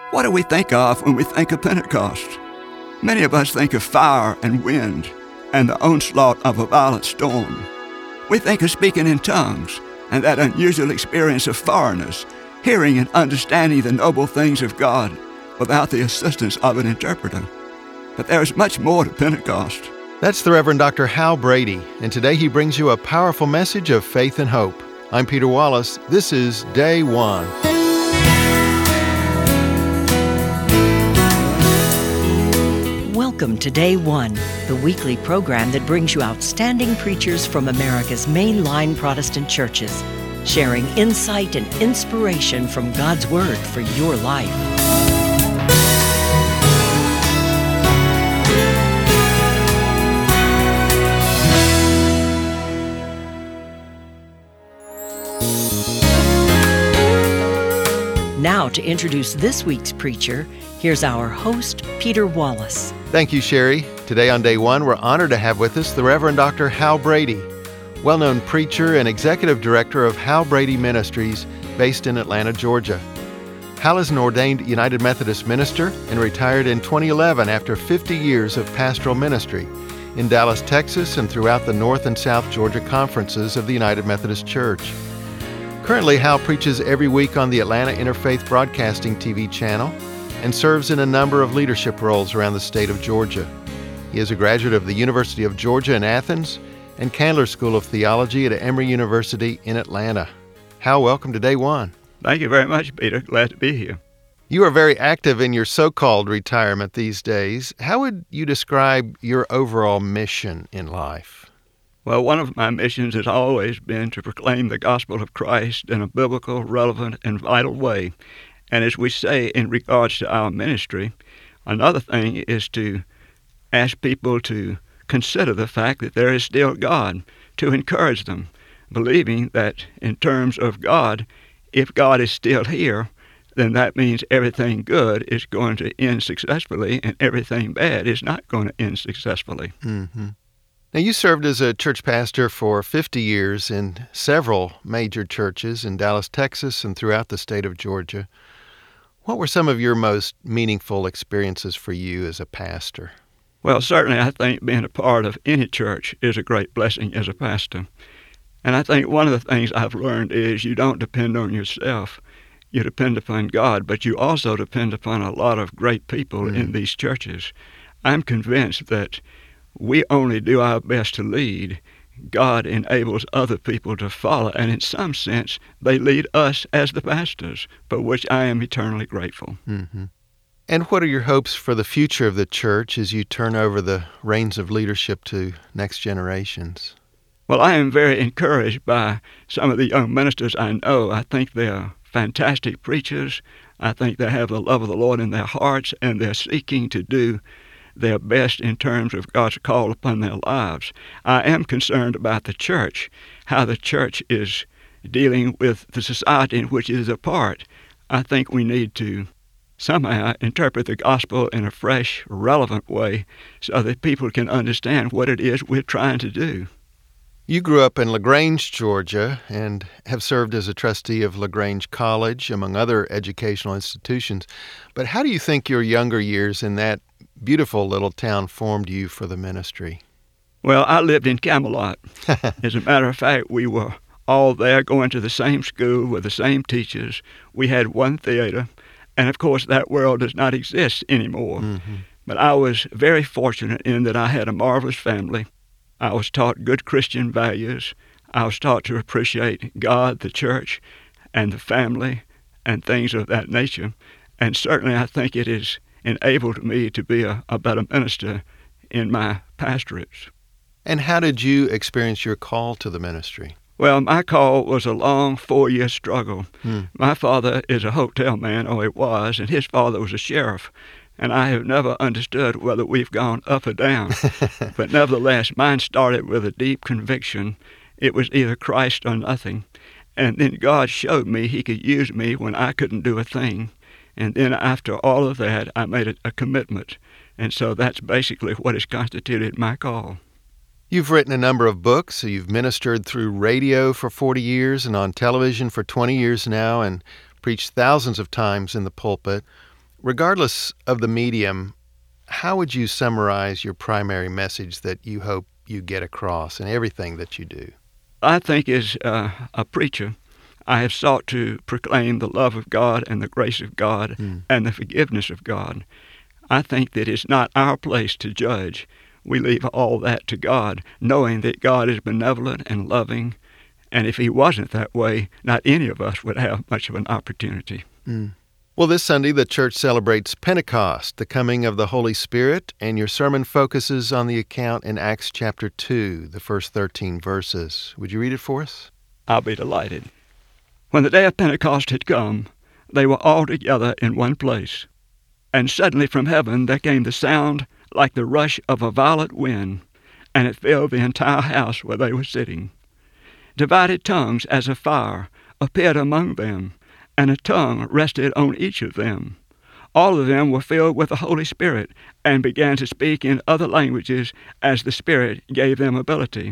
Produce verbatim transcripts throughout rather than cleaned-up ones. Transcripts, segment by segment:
What do we think of when we think of Pentecost? Many of us think of fire and wind and the onslaught of a violent storm. We think of speaking in tongues and that unusual experience of foreigners hearing and understanding the noble things of God without the assistance of an interpreter. But there is much more to Pentecost. That's the Reverend Doctor Hal Brady, and today he brings you a powerful message of faith and hope. I'm Peter Wallace. This is Day One. Welcome to Day One, the weekly program that brings you outstanding preachers from America's mainline Protestant churches, sharing insight and inspiration from God's Word for your life. Now, to introduce this week's preacher, here's our host, Peter Wallace. Thank you, Sherry. Today on Day One, we're honored to have with us the Reverend Doctor Hal Brady, well-known preacher and executive director of Hal Brady Ministries, based in Atlanta, Georgia. Hal is an ordained United Methodist minister and retired in twenty eleven after fifty years of pastoral ministry in Dallas, Texas, and throughout the North and South Georgia conferences of the United Methodist Church. Currently, Hal preaches every week on the Atlanta Interfaith Broadcasting T V channel and serves in a number of leadership roles around the state of Georgia. He is a graduate of the University of Georgia in Athens and Candler School of Theology at Emory University in Atlanta. Hal, welcome to Day One. Thank you very much, Peter. Glad to be here. You are very active in your so-called retirement these days. How would you describe your overall mission in life? Well, one of my missions has always been to proclaim the gospel of Christ in a biblical, relevant, and vital way. And as we say in regards to our ministry, another thing is to ask people to consider the fact that there is still God, to encourage them, believing that in terms of God, if God is still here, then that means everything good is going to end successfully and everything bad is not going to end successfully. Mm-hmm. Now, you served as a church pastor for fifty years in several major churches in Dallas, Texas, and throughout the state of Georgia. What were some of your most meaningful experiences for you as a pastor? Well, certainly I think being a part of any church is a great blessing as a pastor. And I think one of the things I've learned is you don't depend on yourself. You depend upon God, but you also depend upon a lot of great people mm. in these churches. I'm convinced that we only do our best to lead. God enables other people to follow, and in some sense, they lead us as the pastors, for which I am eternally grateful. Mm-hmm. And what are your hopes for the future of the church as you turn over the reins of leadership to next generations? Well, I am very encouraged by some of the young ministers I know. I think they are fantastic preachers. I think they have the love of the Lord in their hearts, and they're seeking to do their best in terms of God's call upon their lives. I am concerned about the church, how the church is dealing with the society in which it is a part. I think we need to somehow interpret the gospel in a fresh, relevant way so that people can understand what it is we're trying to do. You grew up in LaGrange, Georgia, and have served as a trustee of LaGrange College, among other educational institutions. But how do you think your younger years in that beautiful little town formed you for the ministry? Well, I lived in Camelot. As a matter of fact, we were all there going to the same school with the same teachers. We had one theater, and of course that world does not exist anymore. Mm-hmm. But I was very fortunate in that I had a marvelous family. I was taught good Christian values. I was taught to appreciate God, the church, and the family, and things of that nature. And certainly I think it has enabled me to be a, a better minister in my pastorates. And how did you experience your call to the ministry? Well, my call was a long four-year struggle. Hmm. My father is a hotel man, or it was, and his father was a sheriff. And I have never understood whether we've gone up or down. But nevertheless, mine started with a deep conviction. It was either Christ or nothing. And then God showed me he could use me when I couldn't do a thing. And then after all of that, I made a, a commitment. And so that's basically what has constituted my call. You've written a number of books. You've ministered through radio for forty years and on television for twenty years now and preached thousands of times in the pulpit. Regardless of the medium, how would you summarize your primary message that you hope you get across in everything that you do? I think as uh, a preacher, I have sought to proclaim the love of God and the grace of God mm. and the forgiveness of God. I think that it's not our place to judge. We leave all that to God, knowing that God is benevolent and loving, and if He wasn't that way, not any of us would have much of an opportunity. Mm. Well, this Sunday, the church celebrates Pentecost, the coming of the Holy Spirit, and your sermon focuses on the account in Acts chapter two, the first thirteen verses. Would you read it for us? I'll be delighted. When the day of Pentecost had come, they were all together in one place. And suddenly from heaven there came the sound like the rush of a violent wind, and it filled the entire house where they were sitting. Divided tongues as of fire appeared among them, and a tongue rested on each of them. All of them were filled with the Holy Spirit and began to speak in other languages as the Spirit gave them ability.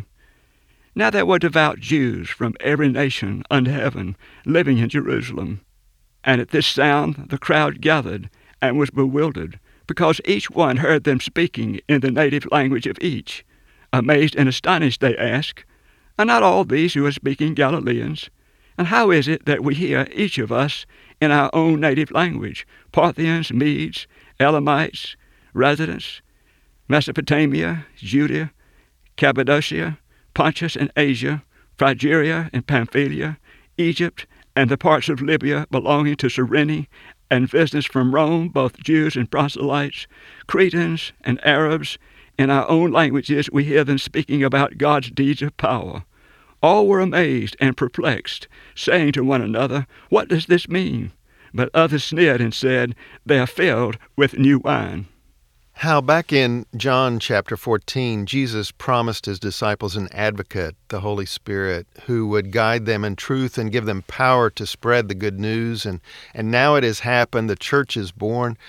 Now there were devout Jews from every nation under heaven living in Jerusalem. And at this sound the crowd gathered and was bewildered, because each one heard them speaking in the native language of each. Amazed and astonished, they asked, "Are not all these who are speaking Galileans? And how is it that we hear, each of us, in our own native language, Parthians, Medes, Elamites, residents, Mesopotamia, Judea, Cappadocia, Pontus and Asia, Phrygia and Pamphylia, Egypt, and the parts of Libya belonging to Cyrene, and visitors from Rome, both Jews and proselytes, Cretans and Arabs? In our own languages we hear them speaking about God's deeds of power." All were amazed and perplexed, saying to one another, "What does this mean?" But others sneered and said, "They are filled with new wine." Hal, back in John chapter fourteen, Jesus promised his disciples an advocate, the Holy Spirit, who would guide them in truth and give them power to spread the good news. And, and now it has happened. The church is born.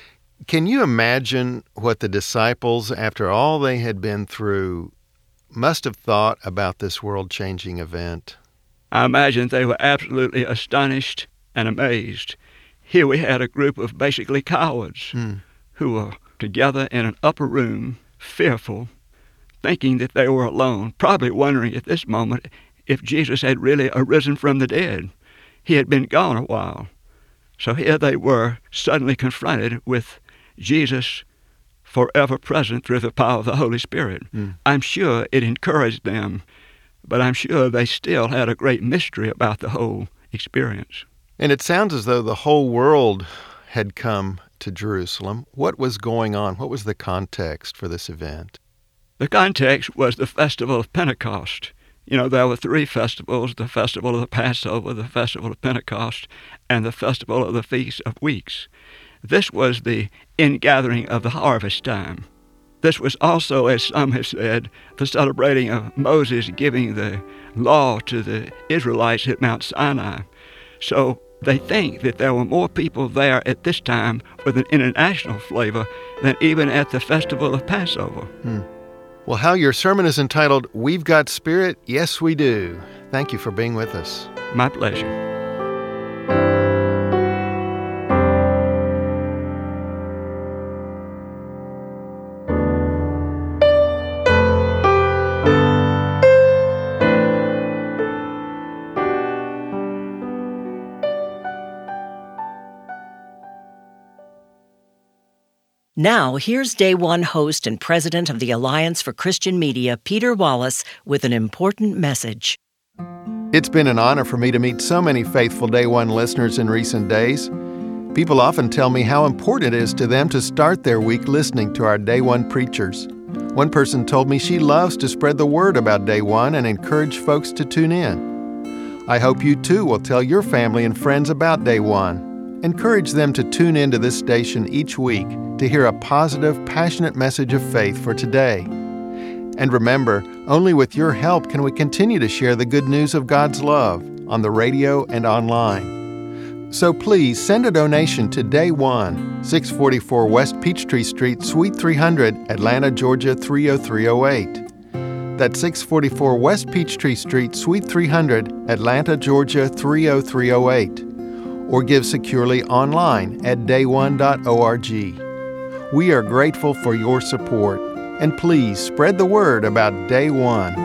Can you imagine what the disciples, after all they had been through, must have thought about this world-changing event? I imagine they were absolutely astonished and amazed. Here we had a group of basically cowards mm. who were together in an upper room, fearful, thinking that they were alone, probably wondering at this moment if Jesus had really arisen from the dead. He had been gone a while. So here they were, suddenly confronted with Jesus forever present through the power of the Holy Spirit. Mm. I'm sure it encouraged them, but I'm sure they still had a great mystery about the whole experience. And it sounds as though the whole world had come to Jerusalem. What was going on? What was the context for this event? The context was the festival of Pentecost. You know, there were three festivals: the festival of the Passover, the festival of Pentecost, and the festival of the Feast of Weeks. This was the ingathering of the harvest time. This was also, as some have said, the celebrating of Moses giving the law to the Israelites at Mount Sinai. So they think that there were more people there at this time with an international flavor than even at the festival of Passover. Hmm. Well, Hal, your sermon is entitled, "We've Got Spirit, Yes We Do." Thank you for being with us. My pleasure. Now, here's Day One host and president of the Alliance for Christian Media, Peter Wallace, with an important message. It's been an honor for me to meet so many faithful Day One listeners in recent days. People often tell me how important it is to them to start their week listening to our Day One preachers. One person told me she loves to spread the word about Day One and encourage folks to tune in. I hope you too will tell your family and friends about Day One. Encourage them to tune into this station each week to hear a positive, passionate message of faith for today. And remember, only with your help can we continue to share the good news of God's love on the radio and online. So please send a donation to Day One, six forty-four West Peachtree Street, Suite three hundred, Atlanta, Georgia three oh three oh eight. That's six forty-four West Peachtree Street, Suite three hundred, Atlanta, Georgia three oh three oh eight. or give securely online at day one dot org. We are grateful for your support, and please spread the word about Day One.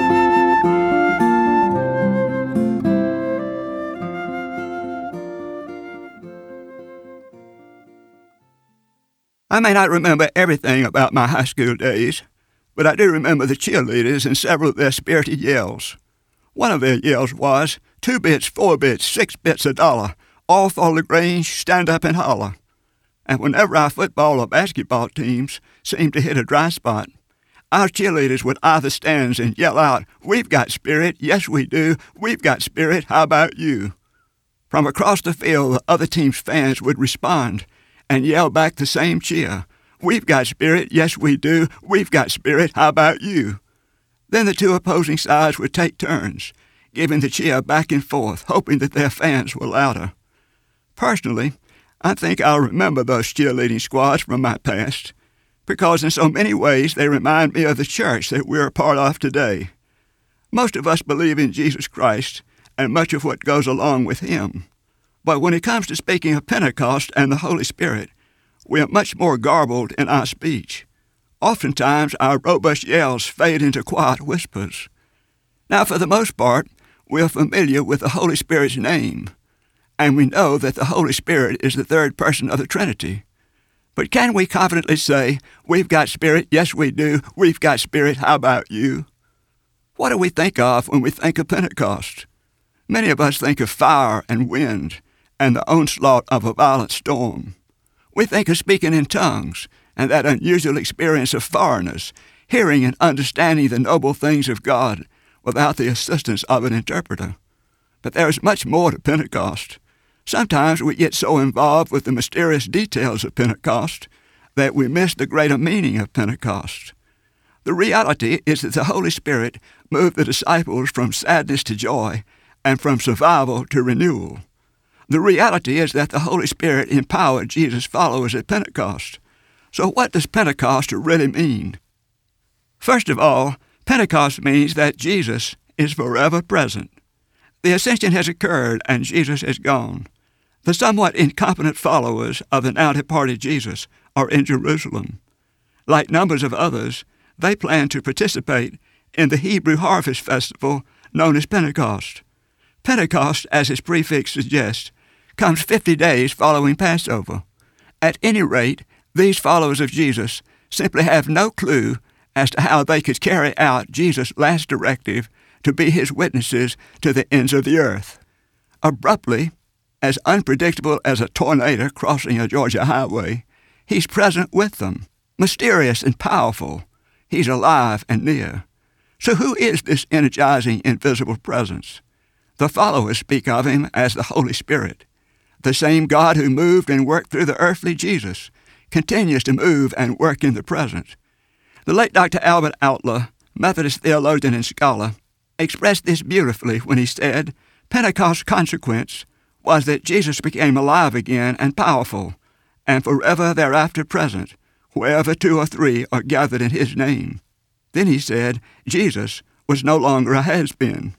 I may not remember everything about my high school days, but I do remember the cheerleaders and several of their spirited yells. One of their yells was, two bits, four bits, six bits a dollar, all for the Grange, stand up and holler. And whenever our football or basketball teams seemed to hit a dry spot, our cheerleaders would eye the stands and yell out, "We've got spirit, yes we do, we've got spirit, how about you?" From across the field, the other team's fans would respond and yell back the same cheer, "We've got spirit, yes we do, we've got spirit, how about you?" Then the two opposing sides would take turns, giving the cheer back and forth, hoping that their fans were louder. Personally, I think I'll remember those cheerleading squads from my past, because in so many ways they remind me of the church that we're a part of today. Most of us believe in Jesus Christ and much of what goes along with him. But when it comes to speaking of Pentecost and the Holy Spirit, we are much more garbled in our speech. Oftentimes, our robust yells fade into quiet whispers. Now, for the most part, we are familiar with the Holy Spirit's name, and we know that the Holy Spirit is the third person of the Trinity. But can we confidently say, "We've got Spirit, yes we do, we've got Spirit, how about you?" What do we think of when we think of Pentecost? Many of us think of fire and wind and the onslaught of a violent storm. We think of speaking in tongues and that unusual experience of foreigners, hearing and understanding the noble things of God without the assistance of an interpreter. But there is much more to Pentecost. Sometimes we get so involved with the mysterious details of Pentecost that we miss the greater meaning of Pentecost. The reality is that the Holy Spirit moved the disciples from sadness to joy and from survival to renewal. The reality is that the Holy Spirit empowered Jesus' followers at Pentecost. So what does Pentecost really mean? First of all, Pentecost means that Jesus is forever present. The ascension has occurred and Jesus is gone. The somewhat incompetent followers of the now departed Jesus are in Jerusalem. Like numbers of others, they plan to participate in the Hebrew harvest festival known as Pentecost. Pentecost, as its prefix suggests, comes fifty days following Passover. At any rate, these followers of Jesus simply have no clue as to how they could carry out Jesus' last directive to be his witnesses to the ends of the earth. Abruptly, as unpredictable as a tornado crossing a Georgia highway, he's present with them, mysterious and powerful. He's alive and near. So who is this energizing, invisible presence? The followers speak of him as the Holy Spirit. The same God who moved and worked through the earthly Jesus continues to move and work in the present. The late Doctor Albert Outler, Methodist theologian and scholar, expressed this beautifully when he said, "Pentecost's consequence was that Jesus became alive again and powerful, and forever thereafter present, wherever two or three are gathered in his name." Then he said, Jesus was no longer a has-been.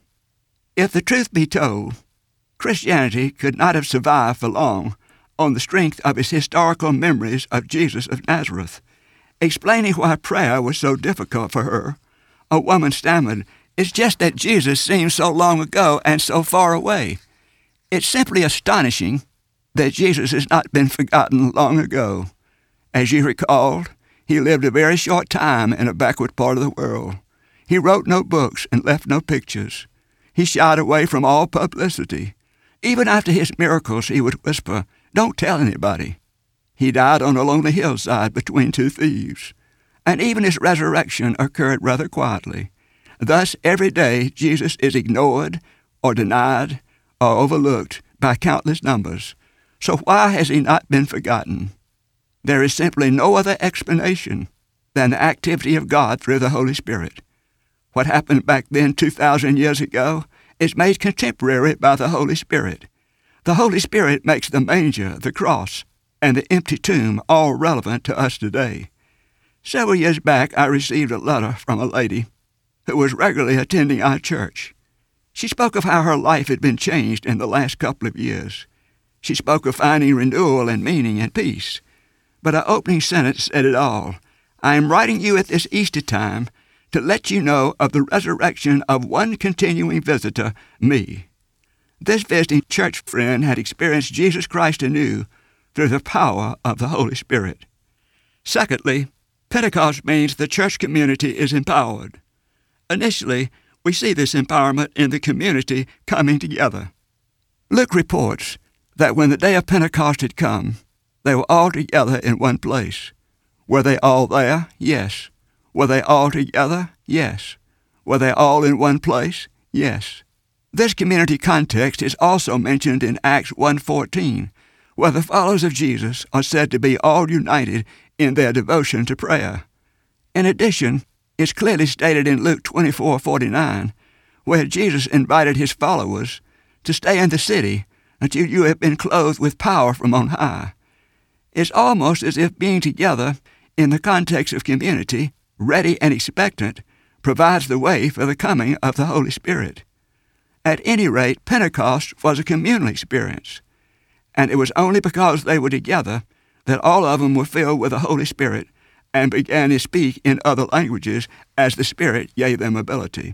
If the truth be told, Christianity could not have survived for long on the strength of its historical memories of Jesus of Nazareth. Explaining why prayer was so difficult for her, a woman stammered, "It's just that Jesus seems so long ago and so far away." It's simply astonishing that Jesus has not been forgotten long ago. As you recalled, he lived a very short time in a backward part of the world. He wrote no books and left no pictures. He shied away from all publicity. Even after his miracles, he would whisper, "Don't tell anybody." He died on a lonely hillside between two thieves. And even his resurrection occurred rather quietly. Thus, every day, Jesus is ignored or denied or overlooked by countless numbers. So why has he not been forgotten? There is simply no other explanation than the activity of God through the Holy Spirit. What happened back then two thousand years ago is made contemporary by the Holy Spirit. The Holy Spirit makes the manger, the cross, and the empty tomb all relevant to us today. Several years back, I received a letter from a lady who was regularly attending our church. She spoke of how her life had been changed in the last couple of years. She spoke of finding renewal and meaning and peace. But her opening sentence said it all. I am writing you at this Easter time to let you know of the resurrection of one continuing visitor, me. This visiting church friend had experienced Jesus Christ anew through the power of the Holy Spirit. Secondly, Pentecost means the church community is empowered. Initially, we see this empowerment in the community coming together. Luke reports that when the day of Pentecost had come, they were all together in one place. Were they all there? Yes. Were they all together? Yes. Were they all in one place? Yes. This community context is also mentioned in Acts one fourteen, where the followers of Jesus are said to be all united in their devotion to prayer. In addition, it's clearly stated in Luke twenty-four forty-nine, where Jesus invited his followers to stay in the city until you have been clothed with power from on high. It's almost as if being together in the context of community, ready and expectant, provides the way for the coming of the Holy Spirit. At any rate, Pentecost was a communal experience, and it was only because they were together that all of them were filled with the Holy Spirit and began to speak in other languages as the Spirit gave them ability.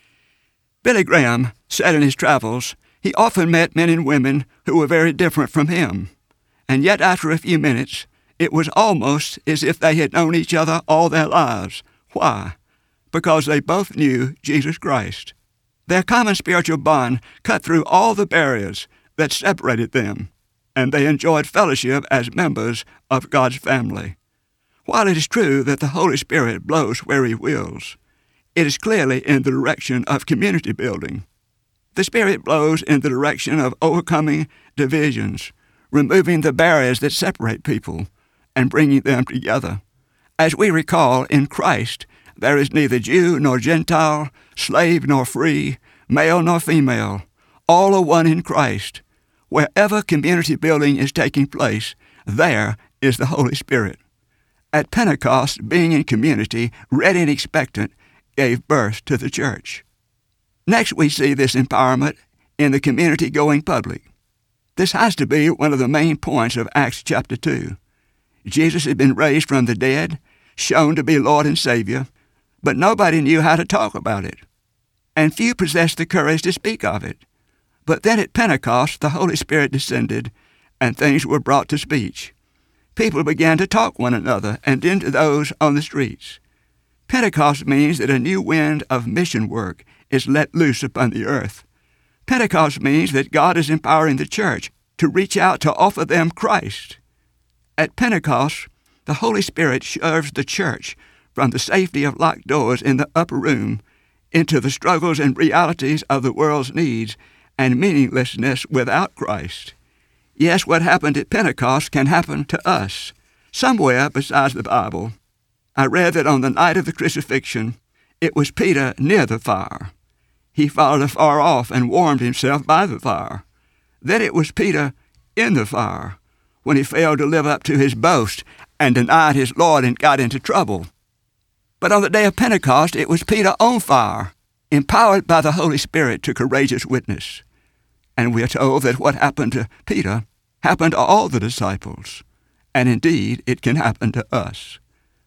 Billy Graham said in his travels he often met men and women who were very different from him, and yet after a few minutes it was almost as if they had known each other all their lives. Why? Because they both knew Jesus Christ. Their common spiritual bond cut through all the barriers that separated them, and they enjoyed fellowship as members of God's family. While it is true that the Holy Spirit blows where he wills, it is clearly in the direction of community building. The Spirit blows in the direction of overcoming divisions, removing the barriers that separate people, and bringing them together. As we recall, in Christ, there is neither Jew nor Gentile, slave nor free, male nor female. All are one in Christ. Wherever community building is taking place, there is the Holy Spirit. At Pentecost, being in community, ready and expectant, gave birth to the church. Next, we see this empowerment in the community going public. This has to be one of the main points of Acts chapter two. Jesus had been raised from the dead, shown to be Lord and Savior, but nobody knew how to talk about it, and few possessed the courage to speak of it. But then at Pentecost, the Holy Spirit descended, and things were brought to speech. People began to talk one another and then to those on the streets. Pentecost means that a new wind of mission work is let loose upon the earth. Pentecost means that God is empowering the church to reach out to offer them Christ. At Pentecost, the Holy Spirit shoves the church from the safety of locked doors in the upper room into the struggles and realities of the world's needs and meaninglessness without Christ. Yes, what happened at Pentecost can happen to us, somewhere besides the Bible. I read that on the night of the crucifixion, it was Peter near the fire. He followed afar off and warmed himself by the fire. Then it was Peter in the fire when he failed to live up to his boast and denied his Lord and got into trouble. But on the day of Pentecost, it was Peter on fire, empowered by the Holy Spirit to courageous witness. And we are told that what happened to Peter happened to all the disciples, and indeed it can happen to us.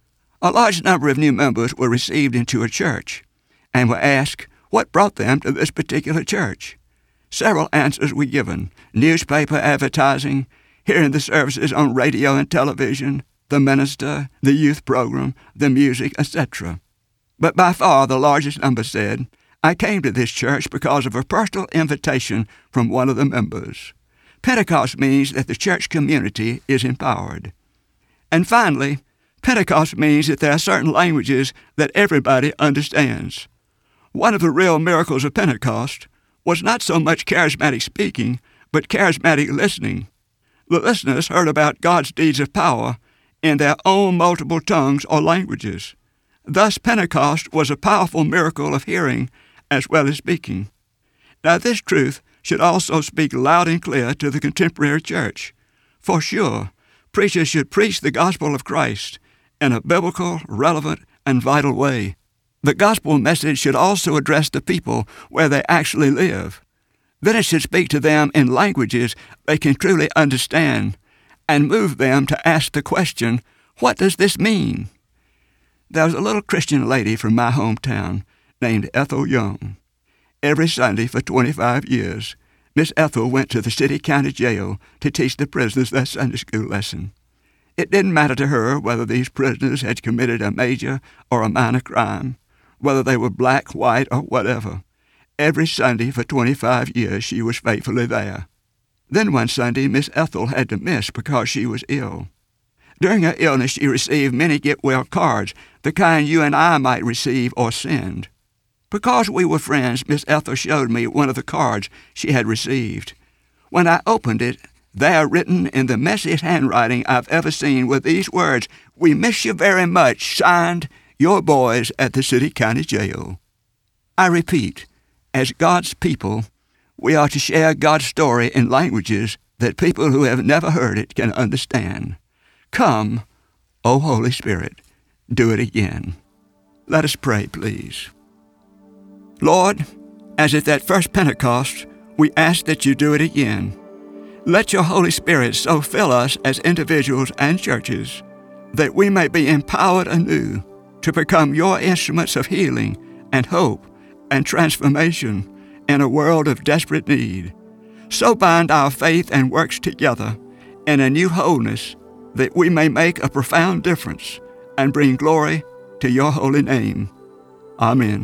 A large number of new members were received into a church and were asked what brought them to this particular church. Several answers were given: newspaper advertising, hearing the services on radio and television, the minister, the youth program, the music, et cetera. But by far the largest number said, I came to this church because of a personal invitation from one of the members. Pentecost means that the church community is empowered. And finally, Pentecost means that there are certain languages that everybody understands. One of the real miracles of Pentecost was not so much charismatic speaking, but charismatic listening. The listeners heard about God's deeds of power in their own multiple tongues or languages. Thus, Pentecost was a powerful miracle of hearing as well as speaking. Now, this truth should also speak loud and clear to the contemporary church. For sure, preachers should preach the gospel of Christ in a biblical, relevant, and vital way. The gospel message should also address the people where they actually live. Then it should speak to them in languages they can truly understand and move them to ask the question, what does this mean? There was a little Christian lady from my hometown named Ethel Young. Every Sunday for twenty-five years, Miss Ethel went to the city county jail to teach the prisoners their Sunday school lesson. It didn't matter to her whether these prisoners had committed a major or a minor crime, whether they were black, white, or whatever. Every Sunday for twenty-five years she was faithfully there. Then one Sunday Miss Ethel had to miss because she was ill. During her illness she received many get-well cards, the kind you and I might receive or send. Because we were friends, Miss Ethel showed me one of the cards she had received. When I opened it, there written in the messiest handwriting I've ever seen were these words, "We miss you very much, signed, your boys at the city county jail." I repeat, as God's people, we are to share God's story in languages that people who have never heard it can understand. Come, O Holy Spirit, do it again. Let us pray, please. Lord, as at that first Pentecost, we ask that you do it again. Let your Holy Spirit so fill us as individuals and churches that we may be empowered anew to become your instruments of healing and hope and transformation in a world of desperate need. So bind our faith and works together in a new wholeness that we may make a profound difference and bring glory to your holy name. Amen.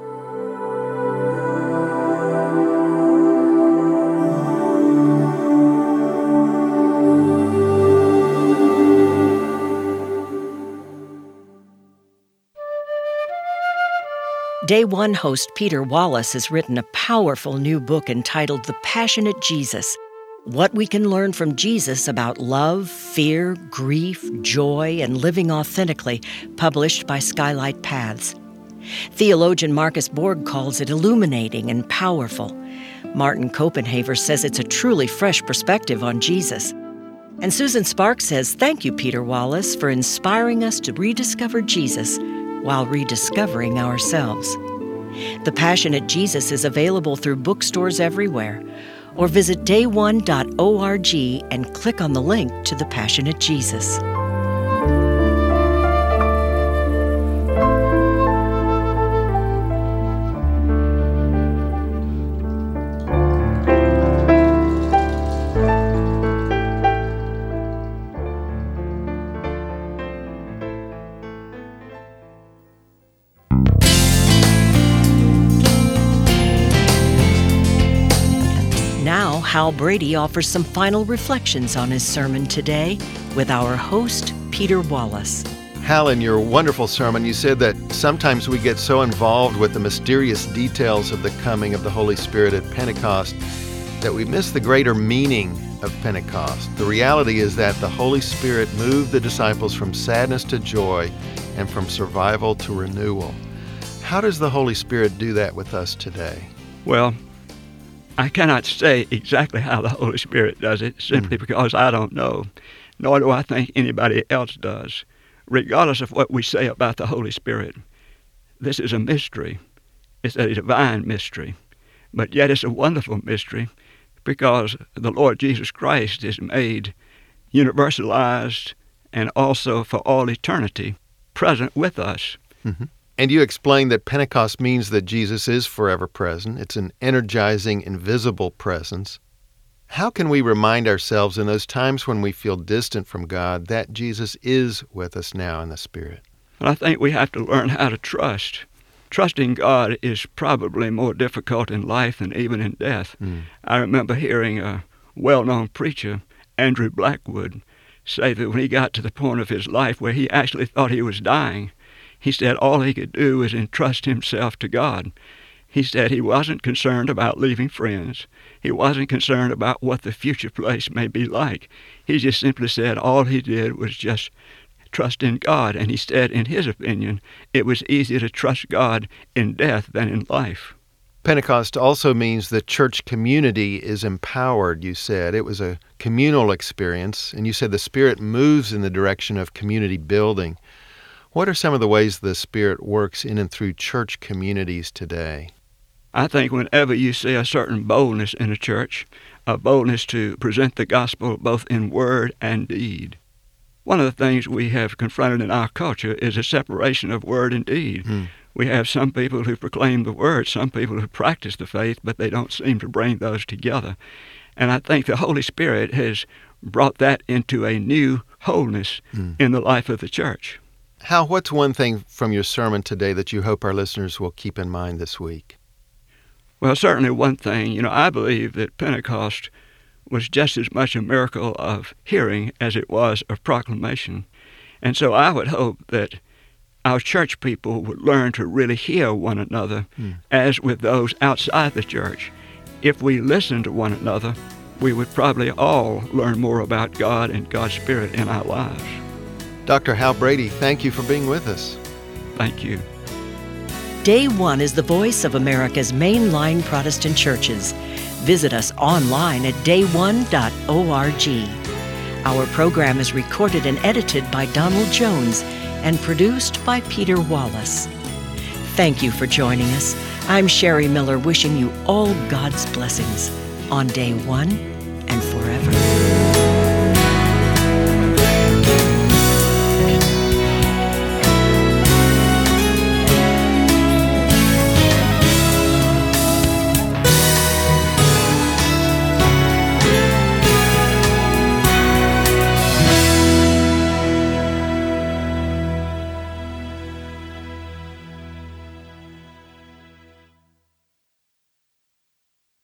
Day One host Peter Wallace has written a powerful new book entitled The Passionate Jesus, What We Can Learn from Jesus About Love, Fear, Grief, Joy, and Living Authentically, published by Skylight Paths. Theologian Marcus Borg calls it illuminating and powerful. Martin Copenhaver says it's a truly fresh perspective on Jesus. And Susan Sparks says, thank you, Peter Wallace, for inspiring us to rediscover Jesus while rediscovering ourselves. The Passionate Jesus is available through bookstores everywhere, or visit day one dot org and click on the link to The Passionate Jesus. Now, Hal Brady offers some final reflections on his sermon today with our host, Peter Wallace. Hal, in your wonderful sermon, you said that sometimes we get so involved with the mysterious details of the coming of the Holy Spirit at Pentecost that we miss the greater meaning of Pentecost. The reality is that the Holy Spirit moved the disciples from sadness to joy and from survival to renewal. How does the Holy Spirit do that with us today? Well, I cannot say exactly how the Holy Spirit does it simply mm. because I don't know, nor do I think anybody else does. Regardless of what we say about the Holy Spirit, this is a mystery. It's a divine mystery, but yet it's a wonderful mystery because the Lord Jesus Christ is made universalized and also for all eternity present with us. Mm-hmm. And you explained that Pentecost means that Jesus is forever present. It's an energizing, invisible presence. How can we remind ourselves in those times when we feel distant from God that Jesus is with us now in the Spirit? Well, I think we have to learn how to trust. Trusting God is probably more difficult in life than even in death. Mm. I remember hearing a well-known preacher, Andrew Blackwood, say that when he got to the point of his life where he actually thought he was dying, he said all he could do was entrust himself to God. He said he wasn't concerned about leaving friends. He wasn't concerned about what the future place may be like. He just simply said all he did was just trust in God. And he said, in his opinion, it was easier to trust God in death than in life. Pentecost also means the church community is empowered, you said. It was a communal experience, and you said the Spirit moves in the direction of community building. What are some of the ways the Spirit works in and through church communities today? I think whenever you see a certain boldness in a church, a boldness to present the gospel both in word and deed. One of the things we have confronted in our culture is a separation of word and deed. Mm. We have some people who proclaim the word, some people who practice the faith, but they don't seem to bring those together. And I think the Holy Spirit has brought that into a new wholeness mm. in the life of the church. Hal, what's one thing from your sermon today that you hope our listeners will keep in mind this week? Well, certainly one thing, you know, I believe that Pentecost was just as much a miracle of hearing as it was of proclamation. And so I would hope that our church people would learn to really hear one another, mm. as with those outside the church. If we listen to one another, we would probably all learn more about God and God's Spirit in our lives. Doctor Hal Brady, thank you for being with us. Thank you. Day One is the voice of America's mainline Protestant churches. Visit us online at day one dot org. Our program is recorded and edited by Donald Jones and produced by Peter Wallace. Thank you for joining us. I'm Sherry Miller, wishing you all God's blessings on Day One and forever.